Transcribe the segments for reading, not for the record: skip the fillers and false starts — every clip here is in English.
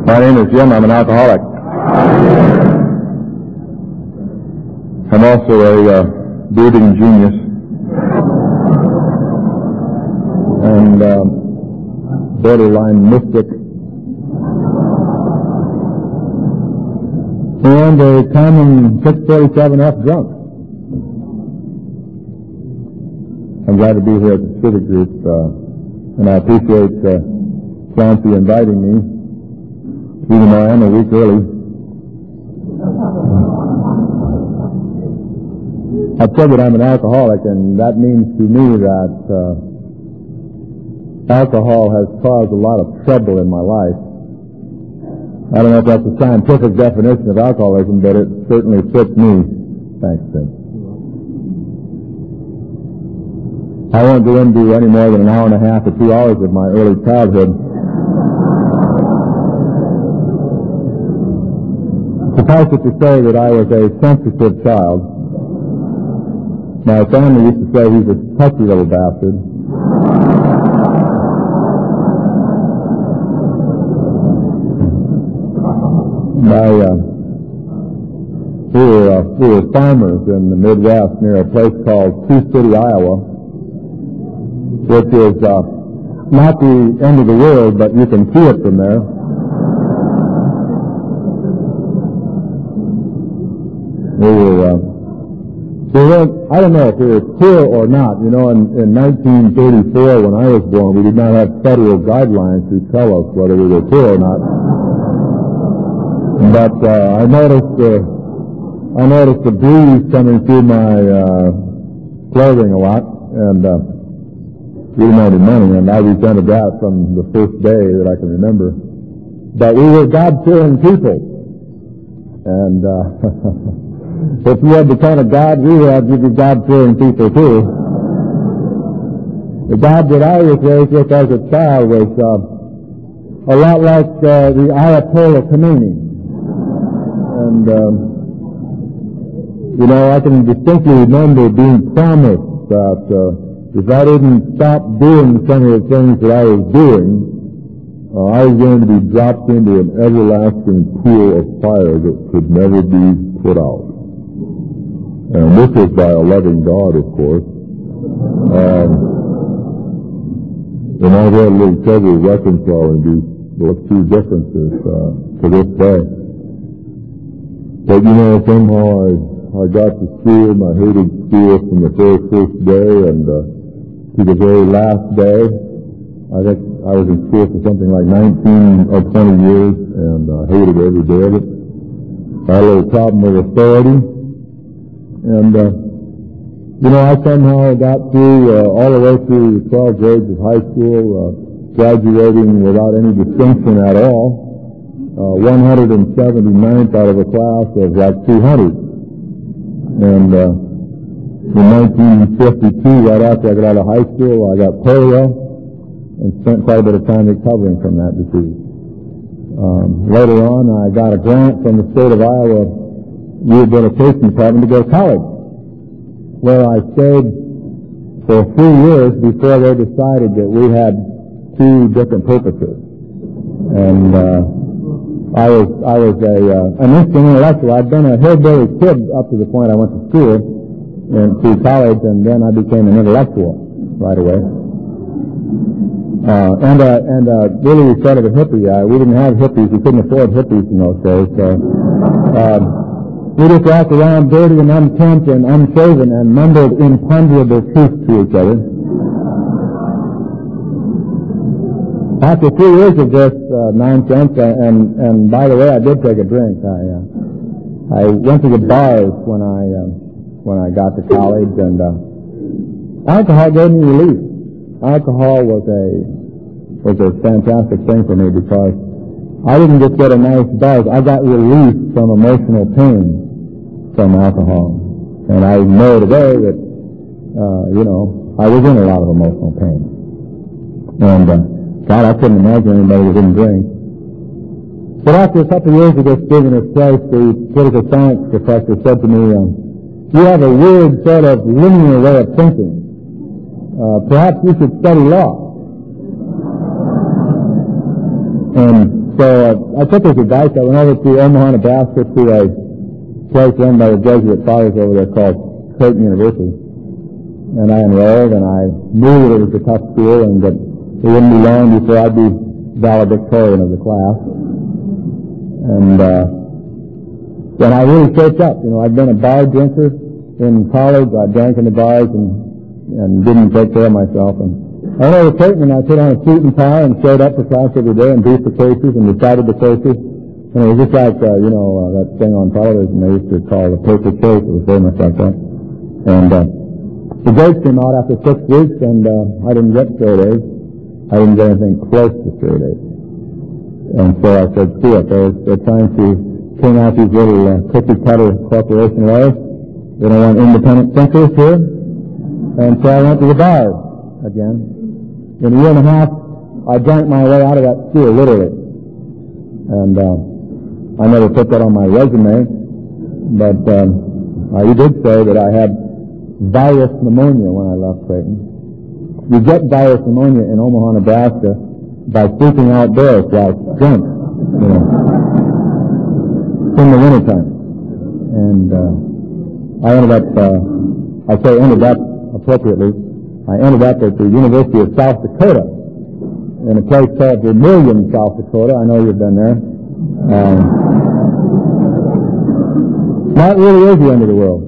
My name is Jim. I'm an alcoholic. I'm also a brooding genius. And borderline mystic. And a common 647F drunk. I'm glad to be here at the Civic Group, and I appreciate Chauncey inviting me, even though I am a week early. I've said that I'm an alcoholic, and that means to me that alcohol has caused a lot of trouble in my life. I don't know if that's a scientific definition of alcoholism, but it certainly fits me. Thanks, Ted. I won't go into any more than an hour and a half or 2 hours of my early childhood. Suffice it to say that I was a sensitive child. My family used to say he's a touchy little bastard. We were farmers in the Midwest near a place called Sioux City, Iowa, which is not the end of the world, but you can see it from there. I don't know if we were poor or not. You know, in 1934, when I was born, we did not have federal guidelines to tell us whether we were poor or not. But I noticed the breeze coming through my clothing a lot, and we didn't have any money, and I resented that from the first day that I can remember. But we were God-fearing people, and if you had the kind of God we had, you'd be God-fearing people too. The God that I was raised with as a child was a lot like the Ayatollah Khomeini. And, you know, I can distinctly remember being promised that if I didn't stop doing some of the things that I was doing, I was going to be dropped into an everlasting pool of fire that could never be put out. And this is by a loving God, of course. And I've had a little trouble reconciling those two differences to this day. But, you know, somehow I got to school, and I hated school from the very first day, and to the very last day. I think I was in school for something like 19 or 20 years, and I hated every day of it. I had a little problem with authority, and, you know, I somehow got through all the way through 12 grades of high school, graduating without any distinction at all. 179th out of a class of like 200. And in 1952, right after I got out of high school, I got polio and spent quite a bit of time recovering from that disease. Later on, I got a grant from the state of Iowa Rehabilitation Department to go to college, where I stayed for 3 years before they decided that we had 2 different purposes. And I was an instant intellectual. I'd been a hillbilly kid up to the point I went to school and to college, and then I became an intellectual right away. And really sort of a hippie. We didn't have hippies. We couldn't afford hippies in those days. So we just walked around dirty and unkempt and unshaven and mumbled imponderable truths to each other. After 3 years of this nonsense, and by the way, I did take a drink. I went to the bars when I got to college, and alcohol gave me relief. Alcohol was a fantastic thing for me because I didn't just get a nice buzz. I got relief from emotional pain from alcohol, and I know today that you know, I was in a lot of emotional pain, and God, I couldn't imagine anybody who didn't drink. But after a couple of years of this being in this place, the political science professor said to me, you have a weird sort of linear way of thinking. Perhaps you should study law. And so I took his advice. I went over to Omaha, Nebraska to a place run by the Jesuit fathers over there called Creighton University. And I enrolled, and I knew that it was a tough school and that it wouldn't be long before I'd be valedictorian of the class. And then I really shaped up. I'd been a bar drinker in college. I drank in the bars and didn't take care of myself. And I went over to Creighton, and I put on a suit and tie and showed up for class every day and briefed the cases and recited the cases. And it was just like, that thing on television they used to call the paper case. It was very much like that. And the grades came out after 6 weeks, and I didn't get straight A's. I didn't get anything close to straight A's. And so I said, screw it. They're trying to clean out these little cookie-cutter corporation lawyers. They don't want independent thinkers here. And so I went to the bar again. In a year and a half, I drank my way out of that school, literally. And I never put that on my resume, but you did say that I had virus pneumonia when I left Creighton. You get virus pneumonia in Omaha, Nebraska by sleeping outdoors while it's drunk, in the wintertime. And I ended up, I say ended up appropriately, I ended up at the University of South Dakota in a place called Vermilion, South Dakota. I know you've been there. That really is the end of the world.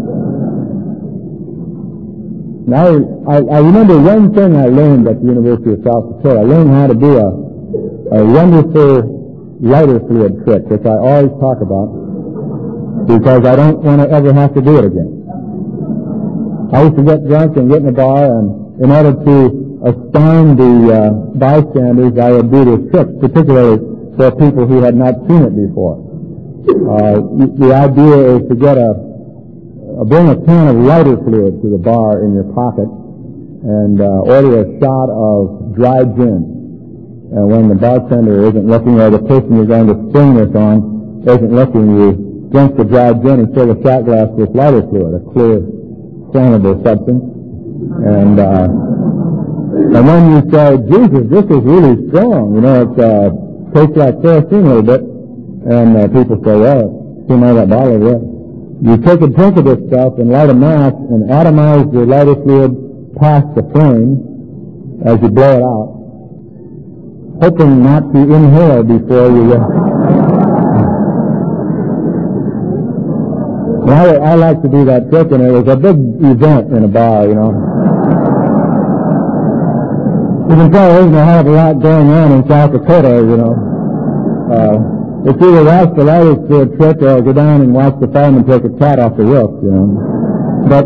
Now, I remember one thing I learned at the University of South Dakota. I learned how to do a wonderful lighter fluid trick, which I always talk about, because I don't want to ever have to do it again. I used to get drunk and get in a bar, and in order to astound the bystanders, I would do this trick, particularly for people who had not seen it before. The idea is to get bring a can of lighter fluid to the bar in your pocket and order a shot of dry gin. And when the bartender isn't looking, or the person you're going to spring this on isn't looking, you drink the dry gin and fill the shot glass with lighter fluid, a clear, flammable substance. And then you say, Jesus, this is really strong. It tastes like kerosene a little bit. And people say, well, see my that bottle over there. You take a drink of this stuff and light a match and atomize the lighter fluid past the flame as you blow it out, hoping not to inhale before you I like to do that trick, and it was a big event in a bar, You can tell there isn't a hell of a lot going on in South Dakota, It's either watch the lighter fluid trick or go down and watch the fireman take a cat off the roof, But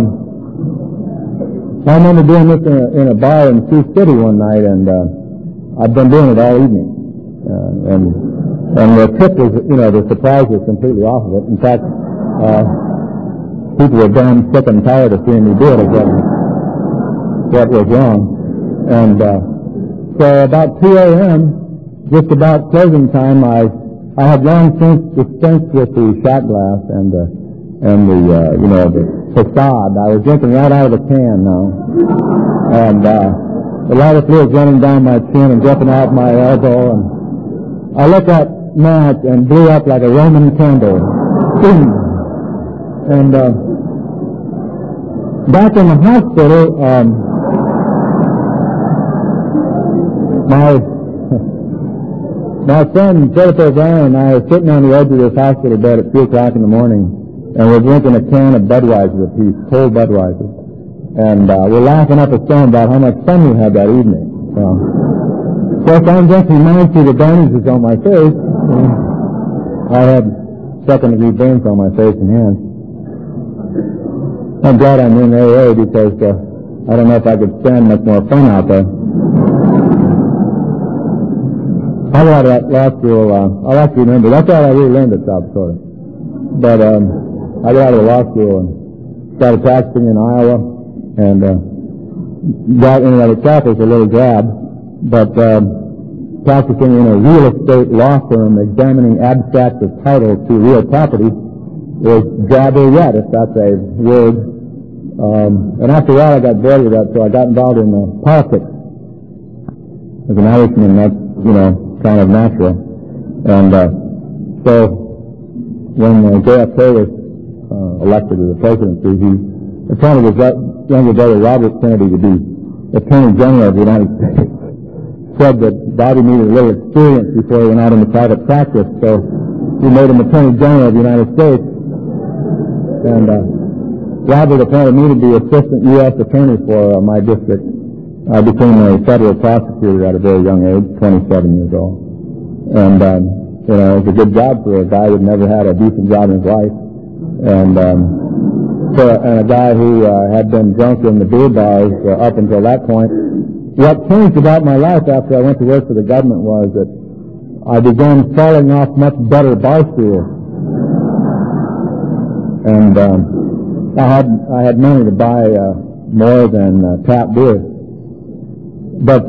I remember doing this in a bar in Sioux City one night, and I've been doing it all evening. And the trick was, the surprise was completely off of it. In fact, people were damn sick and tired of seeing me do it again. What was wrong. And so about 2 a.m., just about closing time, I had long since dispensed with the shot glass and the facade. I was drinking right out of the can now. And the lighter fluid was running down my chin and dripping out my elbow. And I lit that match and blew up like a Roman candle. And back in the hospital, my friend Philip O'Brien and I were sitting on the edge of this hospital bed at 3 o'clock in the morning, and we're drinking a can of Budweiser apiece, cold Budweiser. And we're laughing up a storm about how much fun we had that evening. So if I'm drinking mine through the bandages on my face, I had second-degree burns on my face and hands. I'm glad I'm in AA because I don't know if I could stand much more fun out there. I got out of law school, I'll have to remember, that's all I really learned at South Dakota. But I got out of law school and started practicing in Iowa, and that in and of itself was a little grab, but practicing in a real estate law firm examining abstracts of title to real property is grabber yet, if that's a word. And after a while I got bored with that, so I got involved in politics. As an Irishman, that's, kind of natural. And so when JFK was elected to the presidency, he appointed his younger brother Robert Kennedy to be Attorney General of the United States. Said that Bobby needed a little experience before he went out into private practice, so he made him Attorney General of the United States. And Robert appointed me to be Assistant U.S. Attorney for my district. I became a federal prosecutor at a very young age, 27 years old. And, it was a good job for a guy who had never had a decent job in his life. And a guy who had been drunk in the beer bars up until that point. What changed about my life after I went to work for the government was that I began falling off much better bar stools. And I had money to buy more than tap beer. But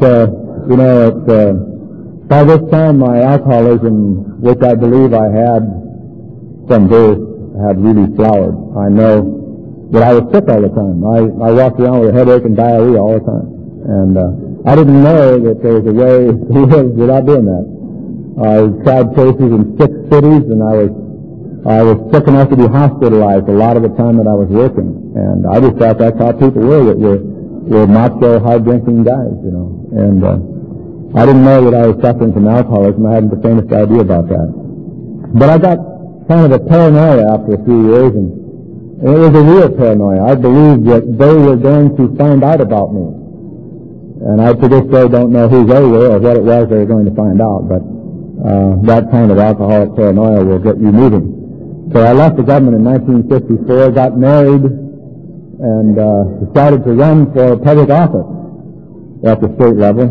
by this time my alcoholism, which I believe I had from birth, had really flowered. I know that I was sick all the time. I walked around with a headache and diarrhea all the time. And I didn't know that there was a way to live without doing that. I tried cases in 6 cities, and I was sick enough to be hospitalized a lot of the time that I was working. And I just thought that's how people were, that were macho, hard-drinking guys, And I didn't know that I was suffering from alcoholism. I hadn't the faintest idea about that. But I got kind of a paranoia after a few years, and it was a real paranoia. I believed that they were going to find out about me. And I to this day don't know who they were or what it was they were going to find out, but that kind of alcoholic paranoia will get you moving. So I left the government in 1954, got married, and decided to run for public office at the state level.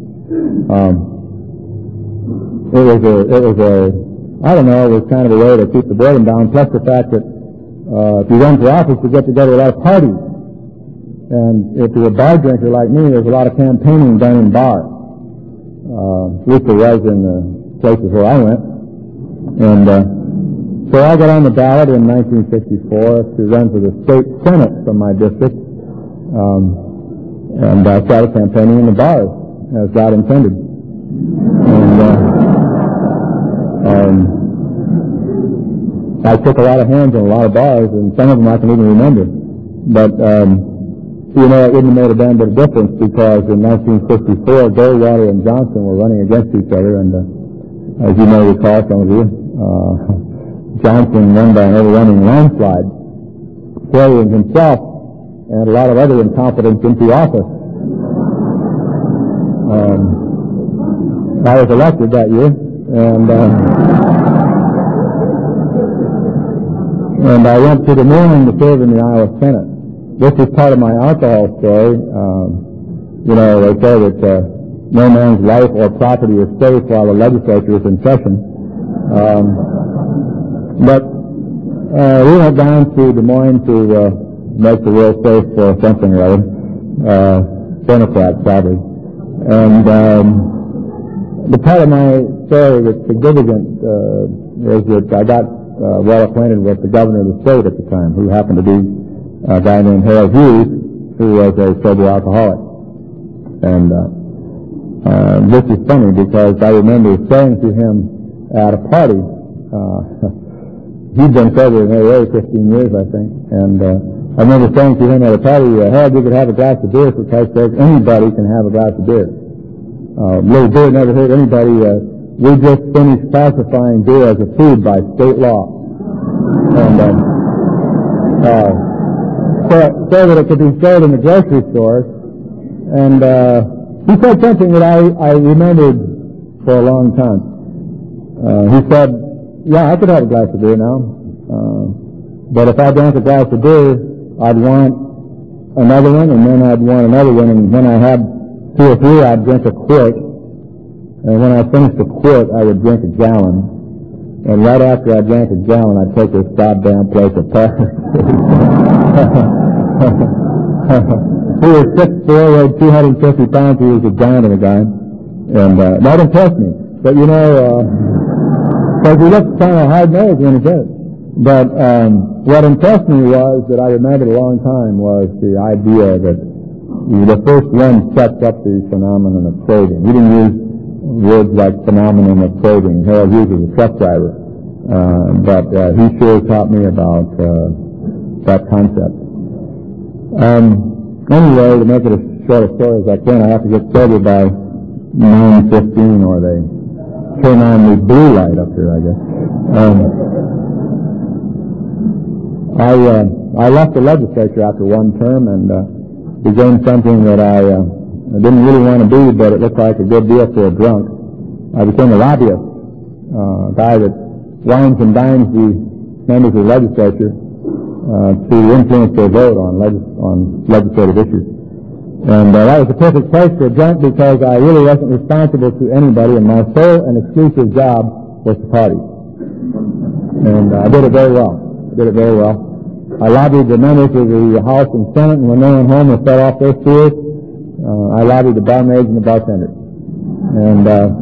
It was kind of a way to keep the boredom down, plus the fact that if you run for office, you get together a lot of parties. And if you're a bar drinker like me, there's a lot of campaigning done in bars. At least there was in the places where I went. And so I got on the ballot in 1964 to run for the state senate from my district. And I started campaigning in the bars, as God intended. And I took a lot of hands in a lot of bars, and some of them I can even remember. But it wouldn't have made a damn bit of difference, because in 1954, Goldwater and Johnson were running against each other, and as you may recall, some of you, Johnson won by an overwhelming landslide, carrying himself and a lot of other incompetents into office. I was elected that year, and I went to Des Moines to serve in the Iowa Senate. This is part of my alcohol story. They say that no man's life or property is safe while the legislature is in session. But we went down to Des Moines to make the world safe for something or other. Democrats, sadly. And the part of my story that's significant is that I got well acquainted with the governor of the state at the time, who happened to be a guy named Harold Hughes, who was a sober alcoholic. And this is funny, because I remember saying to him at a party, he'd been sober in AA 15 years, I think, and I remember saying to him at a party, Harold, you could have a glass of beer, for Christ's sake. Anybody can have a glass of beer. Little beer never hurt anybody. We just finished classifying beer as a food by state law. And so that it could be sold in the grocery store. And he said something that I remembered for a long time. He said, yeah, I could have a glass of beer now. But if I drank a glass of beer, I'd want another one, and then I'd want another one, and when I had 2 or 3, I'd drink a quart. And when I finished a quart, I would drink a gallon. And right after I drank a gallon, I'd take this goddamn place apart. He was 6'4", weighed 250 pounds. He was a giant of a guy. And that impressed me. But because he looked kind of hard-nosed when he did it. But what impressed me was that I remembered a long time was the idea that the first one sets up the phenomenon of craving. He didn't use words like phenomenon of clothing. Harold Hughes is a truck driver, but he sure taught me about that concept. Anyway, to make it as short a story as I can, I have to get sober by 9:15, or they turn on the blue light up here, I guess. I left the legislature after one term and began something that I didn't really want to be, but it looked like a good deal for a drunk. I became a lobbyist, a guy that wines and dines the members of the legislature to influence their vote on legislative issues. And that was the perfect place for a drunk because I really wasn't responsible to anybody, and my sole and exclusive job was to party. And I did it very well. I lobbied the members of the House and Senate, and when they went home and fed off their steers, I lobbied the barmaids and the bartenders. And,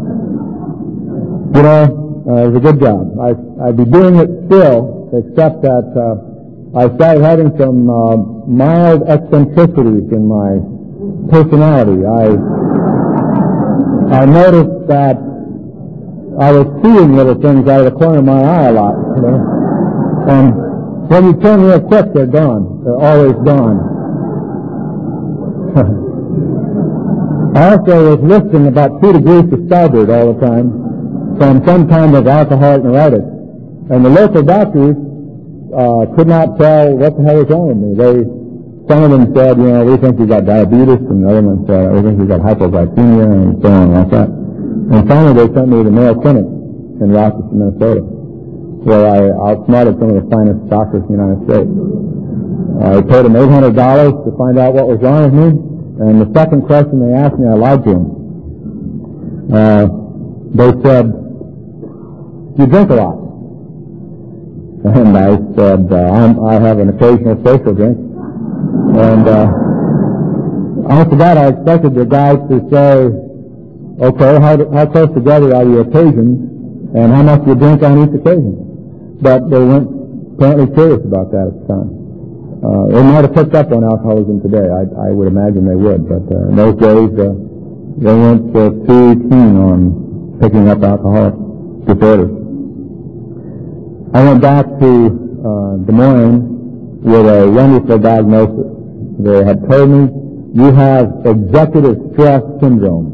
it was a good job. I'd be doing it still, except that I started having some mild eccentricities in my personality. I noticed that I was seeing little things out of the corner of my eye a lot, and when you turn real quick, they're gone. They're always gone. I also was lifting about 2 degrees to starboard all the time from some kind of alcoholic neuritis. And the local doctors could not tell what the hell was wrong with me. Some of them said, we think you got diabetes, and the other ones said, we think you got hypoglycemia, and so on like that. And finally they sent me to the Mayo Clinic in Rochester, Minnesota, where I outsmarted some of the finest doctors in the United States. I paid them $800 to find out what was wrong with me, and the second question they asked me, I lied to them. They said, "Do you drink a lot?" And I said, I have an occasional social drink. And after that, I expected the guys to say, "Okay, how close together are your occasions, and how much do you drink on each occasion?" But they weren't apparently curious about that at the time. They might have picked up on alcoholism today. I would imagine they would, but in those days, they weren't too keen on picking up alcoholic disorders. I went back to Des Moines with a wonderful diagnosis. They had told me, "You have executive stress syndrome."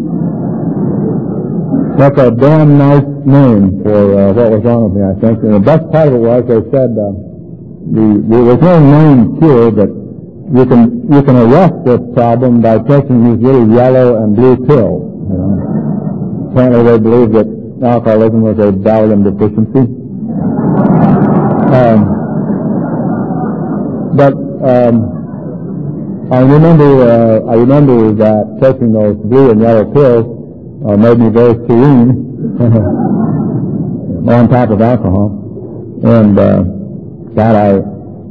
That's a damn nice name for what was wrong with me, I think. And the best part of it was they said there was no known cure, but you can arrest this problem by taking these little yellow and blue pills. Apparently they believed that alcoholism was a Valium deficiency. But I remember that taking those blue and yellow pills made me very serene on top of alcohol. And that I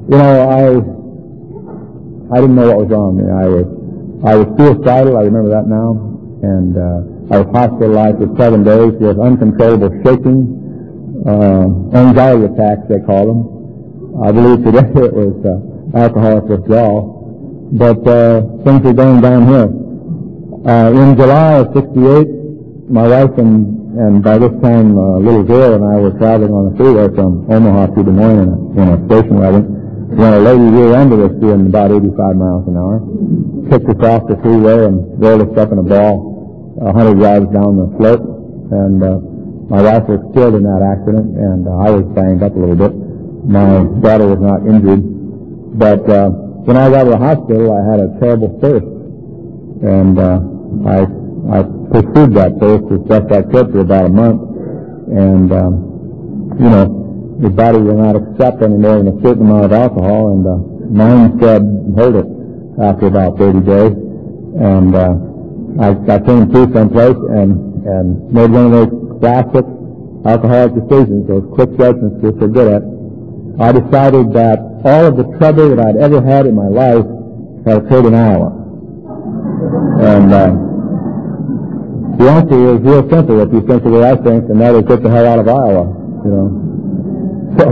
didn't know what was wrong with me. I was suicidal, I remember that now, and I was hospitalized for 7 days with uncontrollable shaking, anxiety attacks they call them. I believe today it was alcoholic withdrawal, but things are going downhill. In July of '68, my wife and by this time little girl and I were traveling on the freeway from Omaha to Des Moines in a station wagon when a lady rear-ended us doing about 85 miles an hour, kicked us off the freeway and rolled us up in a ball 100 yards down the slope. And my wife was killed in that accident, and I was banged up a little bit. My daughter was not injured, but when I got to the hospital, I had a terrible thirst, and I pursued that thirst as best I could for about a month, and the body will not accept any more than a certain amount of alcohol, and mine said hold it after about 30 days, and I came to someplace and made one of those classic alcoholic decisions, those quick judgments we're so good at. I decided that all of the trouble that I'd ever had in my life had occurred in Iowa. And the answer is real simple if you think the way I think, and that is get the hell out of Iowa, So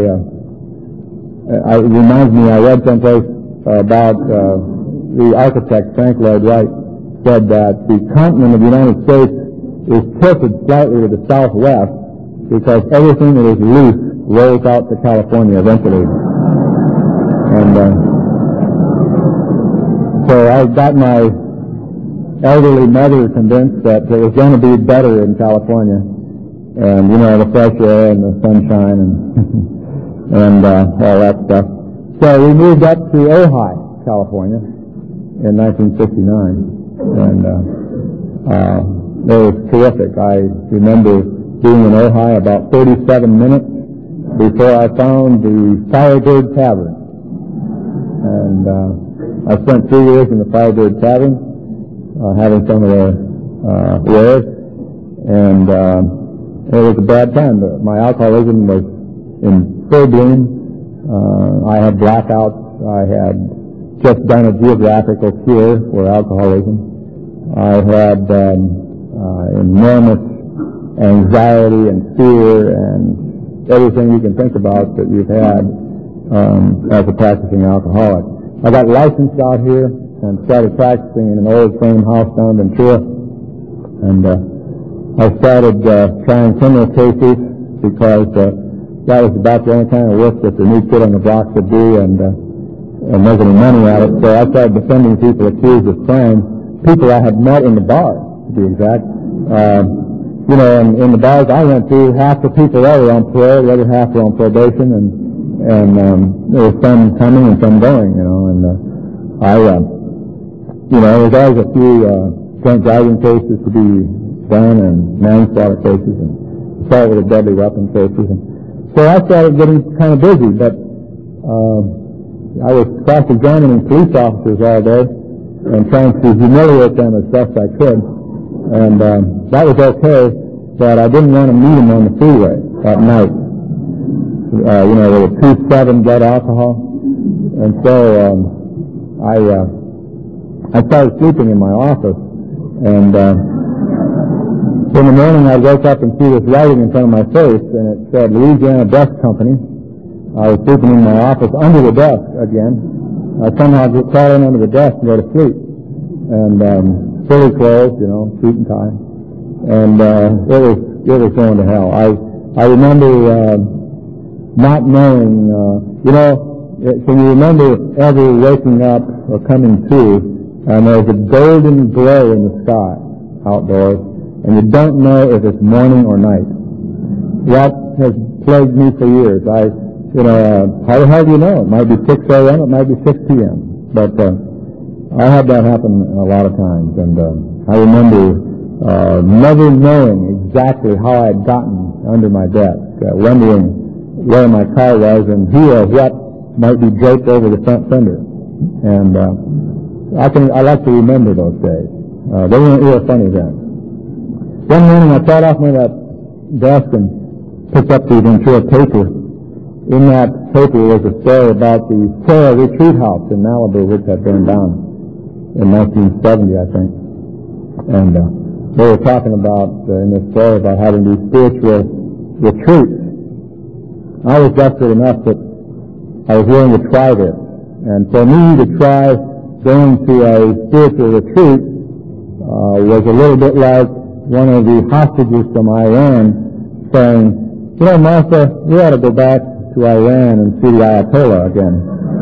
it reminds me, I read someplace about the architect, Frank Lloyd Wright, said that the continent of the United States is tilted slightly to the southwest because everything that is loose rolls out to California eventually. And so I got my elderly mother convinced that it was going to be better in California. And, the fresh air and the sunshine and all that stuff. So we moved up to Ojai, California in 1969. And it was terrific. I remember being in Ojai about 37 minutes before I found the Firebird Tavern. And I spent 3 years in the Firebird Tavern, having some of their wares, and it was a bad time. My alcoholism was in full bloom. I had blackouts. I had just done a geographical cure for alcoholism. I had enormous anxiety and fear and everything you can think about that you've had as a practicing alcoholic. I got licensed out here and started practicing in an old frame house down in Ventura. And I started trying criminal cases because that was about the only kind of work that the new kid on the block could do and make any money out of it. So I started defending people accused of crime, people I had met in the bar, to be exact. And in the bars I went to, half the people there were on parole, the other half were on probation, and there was some coming and some going, and there's always a few drunk driving cases to be done and manslaughter cases and assault with a deadly weapon cases. And so I started getting kind of busy, but I was cross-examining police officers all day and trying to humiliate them as best I could. And that was okay, but I didn't want to meet them on the freeway at night. There was 2.7 blood alcohol. And so I started sleeping in my office. And in the morning I'd wake up and see this writing in front of my face, and it said Louisiana Desk Company. I was sleeping in my office under the desk again. I somehow just crawl in under the desk and go to sleep. And fully clothed, suit and tie. And it was going to hell. I remember not knowing, can you remember ever waking up or coming to, and there's a golden glow in the sky outdoors, and you don't know if it's morning or night. That has plagued me for years. How the hell do you know? It might be 6 a.m., it might be 6 p.m. But I had that happen a lot of times, and I remember never knowing exactly how I had gotten under my desk, wondering where my car was and who or what might be draped over the front fender. And I like to remember those days. They weren't real funny then. One morning I sat off near that desk and picked up the Ventura paper. In that paper was a story about the Terra Retreat House in Malibu, which had burned down in 1970, I think. And they were talking about, in this story, about having these spiritual retreats. I was desperate enough that I was willing to try this. And for me to try going to a spiritual retreat was a little bit like one of the hostages from Iran saying, Martha, we ought to go back to Iran and see the Ayatollah again.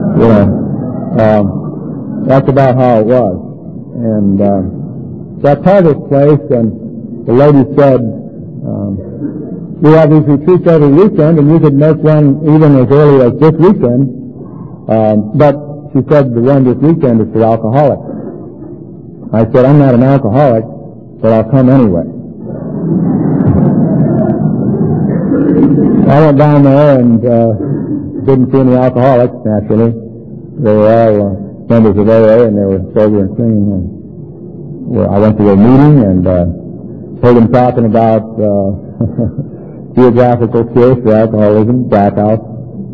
That's about how it was. And so I called this place, and the lady said, we have these retreats every weekend, and you could make one even as early as this weekend. But she said the one this weekend is for alcoholics. I said, I'm not an alcoholic, but I'll come anyway. I went down there and didn't see any alcoholics, naturally. They were all members of AA, and they were sober and clean. And I went to their meeting and heard them talking about geographical cures for alcoholism, blackouts,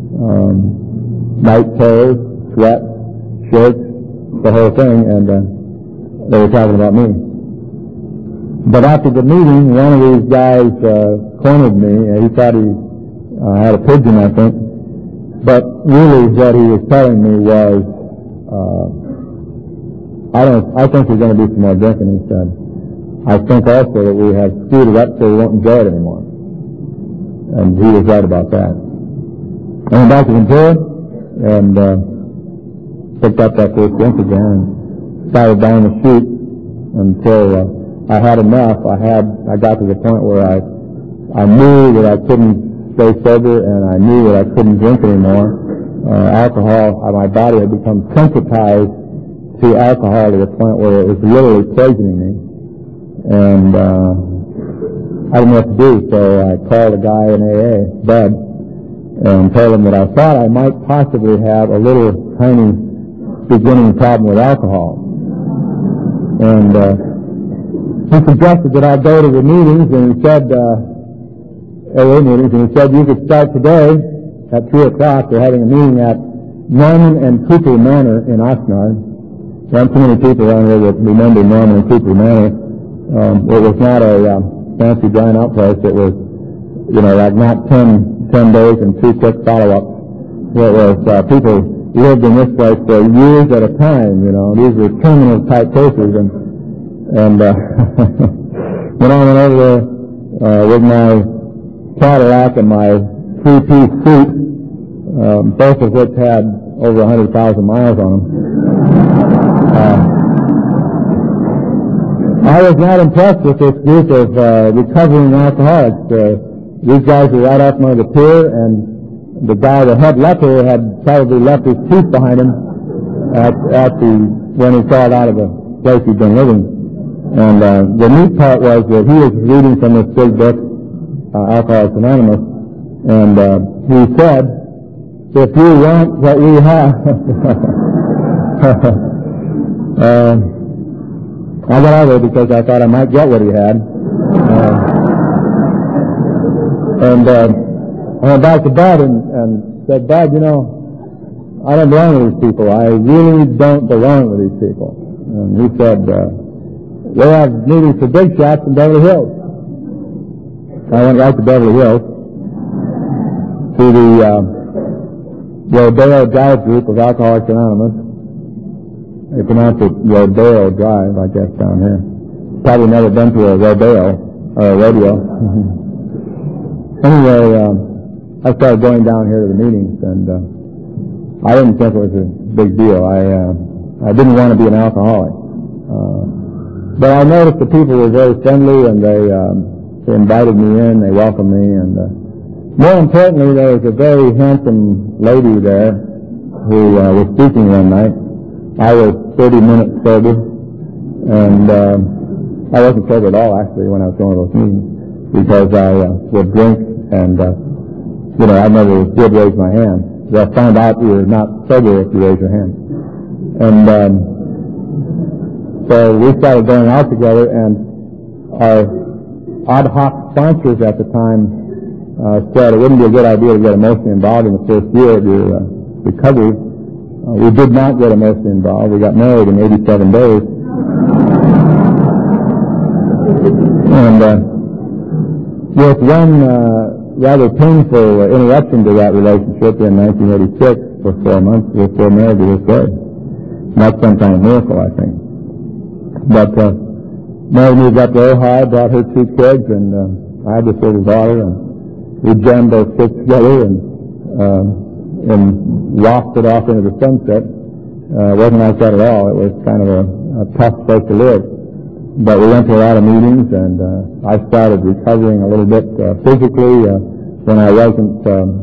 night terrors, sweat, shakes, the whole thing, and they were talking about me. But after the meeting, one of these guys cornered me. He thought he had a pigeon, I think. But really what he was telling me was, I think there's going to be some more drinking, he said. I think also that we have screwed it up so we won't enjoy it anymore. And he was right about that. I went back to Ventura and picked up that first drink again and started down the chute until I had enough. I got to the point where I knew that I couldn't stay sober, and I knew that I couldn't drink anymore. Alcohol, my body had become sensitized to alcohol to the point where it was literally poisoning me. And I didn't know what to do, so I called a guy in AA, Bud, and told him that I thought I might possibly have a little tiny beginning problem with alcohol. And he suggested that I go to the meetings, and he said, AA meetings, and he said you could start today at 3 o'clock. They're having a meeting at Norman and Cooper Manor in Oxnard. There aren't too many people around here that remember Norman and Cooper Manor. It was not a fancy drying out place. It was, like not 10 days and 2 quick follow-ups. It was, people lived in this place for years at a time, These were criminal type cases, and when I went over there, with my Cadillac and my 3-piece suit, both of which had over 100,000 miles on them, I was not impressed with this group of recovering alcoholics. These guys were right off the pier, and the guy, the head leper, had probably left his teeth behind him when he crawled out of the place he'd been living. And the neat part was that he was reading from this big book, Alcoholics Anonymous, and he said, "If you want what we have," I got out of it because I thought I might get what he had. And I went back to Bud and said, "Bud, I don't belong with these people. I really don't belong with these people." And he said, "They have meetings for big shots in Beverly Hills." I went right to Beverly Hills to the Rodeo Drive group of Alcoholics Anonymous. They pronounce it Rodeo Drive, I guess, down here. Probably never been to a rodeo, or a rodeo. Anyway, I started going down here to the meetings, and I didn't think it was a big deal. I didn't want to be an alcoholic. But I noticed the people were very friendly, and they invited me in, they welcomed me, and more importantly, there was a very handsome lady there who was speaking one night. I was 30 minutes sober, and I wasn't sober at all, actually, when I was going to those meetings, because I would drink, and, I never did raise my hand. They'll find out you're not sober if you raise your hand. And so we started going out together, and our ad hoc sponsors at the time said it wouldn't be a good idea to get emotionally involved in the first year of your recovery. We did not get emotionally involved. We got married in 87 days. And with one rather painful interruption to that relationship in 1986 for 4 months, we're still married to this day. That's some kind of miracle, I think. But Mary moved up to Ohio, brought her 2 kids, and I had this little daughter, and we jammed those kids together and wafted off into the sunset. It wasn't like that at all. It was kind of a tough place to live. But we went to a lot of meetings, and I started recovering a little bit physically when I wasn't.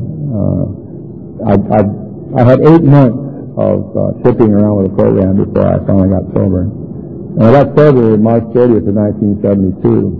I had 8 months of tripping around with the program before I finally got sober. And I got sober March 30th of 1972.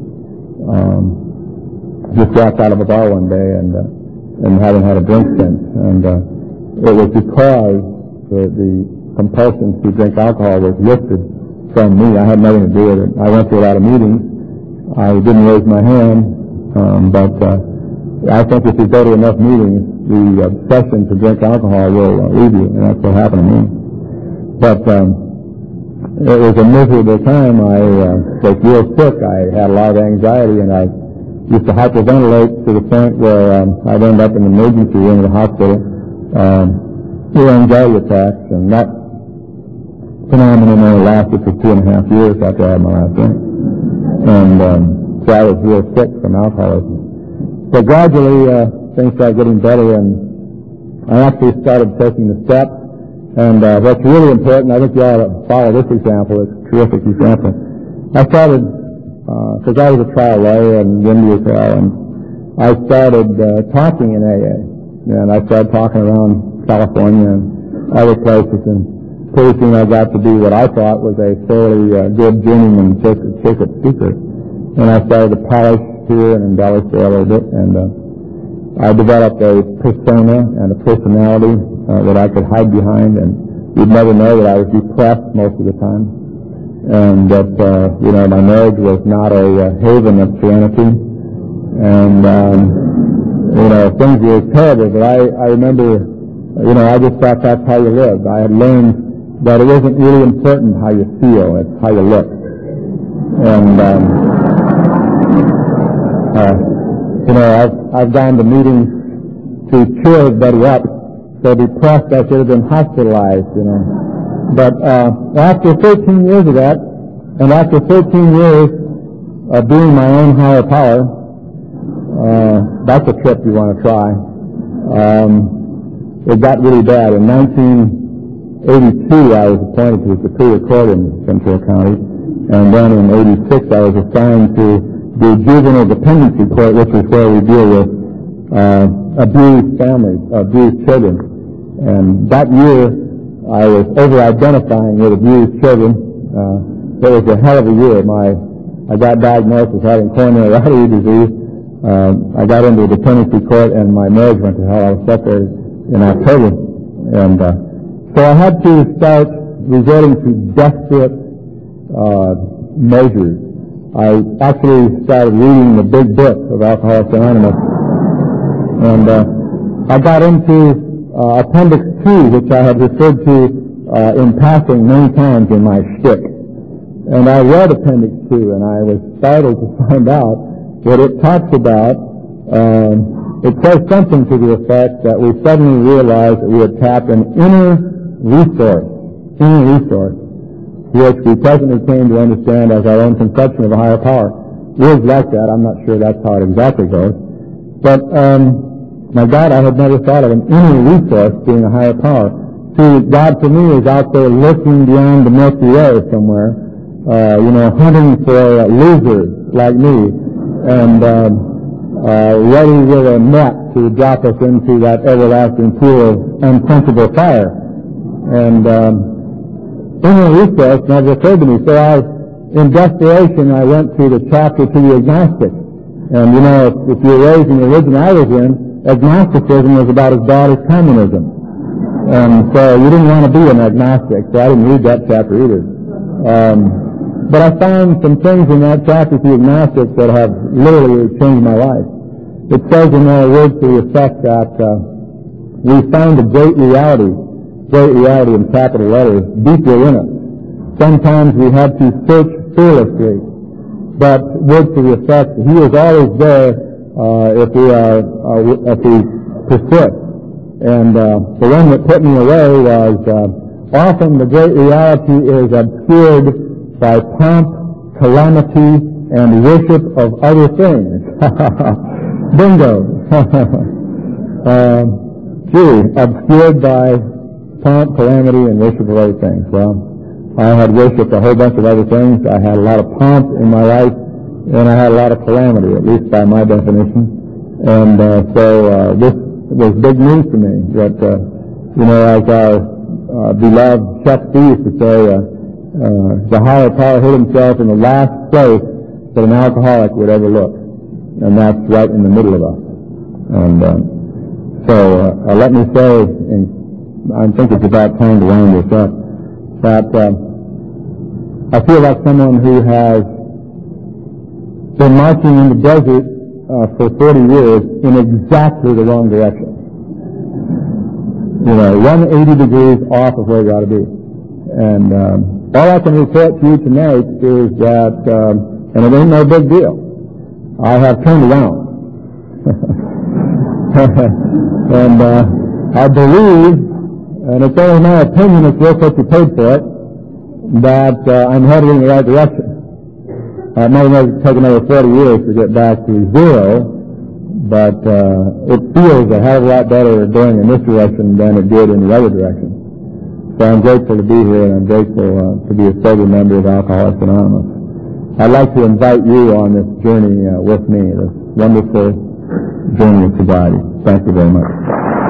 Just walked out of a bar one day and haven't had a drink since. And it was because the compulsion to drink alcohol was lifted from me. I had nothing to do with it. I went to a lot of meetings. I didn't raise my hand, but I think if you go to enough meetings, the obsession to drink alcohol will leave you, and that's what happened to me. But it was a miserable time. I was real sick. I had a lot of anxiety, and I used to hyperventilate to the point where I'd end up in the emergency room of the hospital with anxiety attacks, and that phenomenon only lasted for 2.5 years after I had my last drink. And so I was real sick from alcoholism. So gradually things started getting better, and I actually started taking the steps. And what's really important, I think you ought to follow this example. It's a terrific example. I started, because I was a trial lawyer in the India trial, and I started talking in AA. And I started talking around California and other places, and pretty soon I got to be what I thought was a fairly good journeyman circuit speaker. And I started to polish here and embellish there a little bit, and I developed a persona and a personality that I could hide behind, and you'd never know that I was depressed most of the time, and that my marriage was not a haven of serenity, and things were terrible. But I remember, I just thought that's how you lived. I had learned that it isn't really important how you feel; it's how you look. And I've gone to meetings to cheer everybody up. So depressed, I should have been hospitalized, But after 13 years of that, and after 13 years of being my own higher power, that's a trip you want to try. It got really bad. In 1982, I was appointed to the Superior Court in Ventura County, and then in 86, I was assigned to the Juvenile Dependency Court, which is where we deal with abused families, abused children. And that year, I was over-identifying with abused children. It was a hell of a year. I got diagnosed with having coronary artery disease. I got into the dependency court, and my marriage went to hell. I was separated in October. And so I had to start resorting to desperate measures. I actually started reading the big book of Alcoholics Anonymous. And I got into Appendix 2, which I had referred to in passing many times in my shtick. And I read Appendix 2, and I was startled to find out what it talks about. It says something to the effect that we suddenly realized that we had tapped an inner resource, which we presently came to understand as our own conception of a higher power. Words like that, I'm not sure that's how it exactly goes. But, my God, I had never thought of an inner resource being a higher power. See, God for me is out there looking beyond the Milky Way somewhere, hunting for losers like me, and ready with a net to drop us into that everlasting pool of unquenchable fire. And inner resource never occurred to me. So in desperation, I went to the chapter to the agnostic. And if you're raised in the religion I was in, agnosticism was about as bad as communism. And so you didn't want to be an agnostic, so I didn't read that chapter either. But I found some things in that chapter to the agnostic that have literally changed my life. It says in there words to the effect that we found a great reality in capital letters, deep within us. Sometimes we have to search fearlessly, but words to the effect, He is always there if we persist. And the one that put me away was often the great reality is obscured by pomp, calamity, and worship of other things. Bingo. Obscured by pomp, calamity, and worship of other things. Well, I had worshipped a whole bunch of other things. I had a lot of pomp in my life, and I had a lot of calamity, at least by my definition. And so this was big news to me that, as our beloved Chuck D used to say, the higher power hid himself in the last place that an alcoholic would ever look. And that's right in the middle of us. And so let me say, and I think it's about time to round this up, that I feel like someone who has been marching in the desert for 40 years in exactly the wrong direction. 180 degrees off of where you ought to be. And all I can report to you tonight is that, and it ain't no big deal, I have turned around. And I believe, and it's only my opinion, it's worth what you paid for it, that I'm headed in the right direction. It may take another 40 years to get back to zero, but it feels a hell of a lot better going in this direction than it did in the other direction. So I'm grateful to be here, and I'm grateful to be a sober member of Alcoholics Anonymous. I'd like to invite you on this journey with me, this wonderful journey of sobriety. Thank you very much.